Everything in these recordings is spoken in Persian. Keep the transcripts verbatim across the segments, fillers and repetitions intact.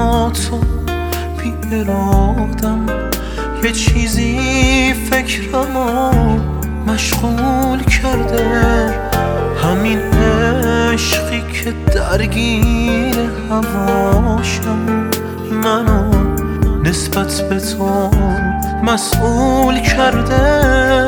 با تو بی ارادم، یه چیزی فکرمو مشغول کرده، همین عشقی که درگیر هواشم، منو نسبت به تو مسئول کرده.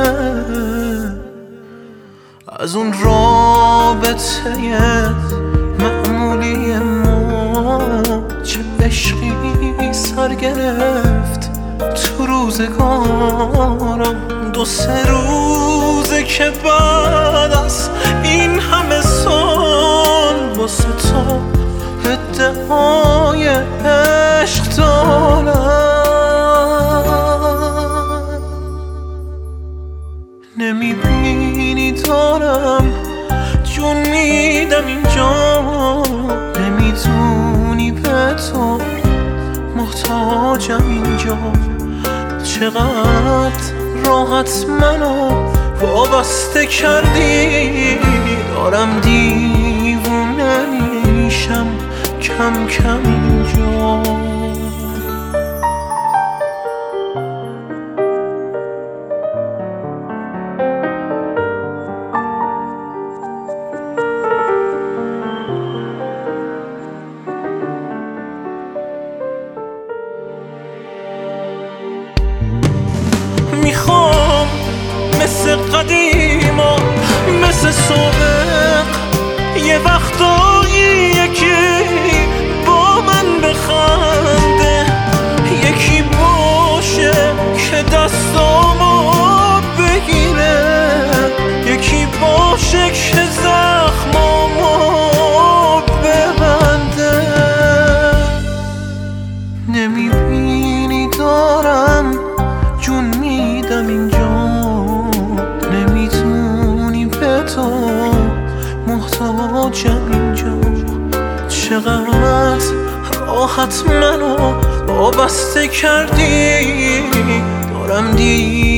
از اون رابطه معمولی ما چه عشقی سر گرفت تو روزگارم. دو سه روزه که بعد از این همه سال واسه تو ادعای عشق دارم. نمیبینی دارم جون میدم اینجا، نمیدونی به تو محتاجم اینجا. چقدر راحت منو وابسته کردی، دارم دیوونه میشم کم کم اینجا. میخوام مثل قدیما، مثل سابق، یه وقتایی یکی با من بخنده، یکی باشه که دستامو بگیره، یکی باشه که زخمامو ببنده. نمیبینی دارم جون میدم اینجا، نمیتونی به تو محتاجم اینجا. چقدر راحت منو وابسته کردی، دارم دی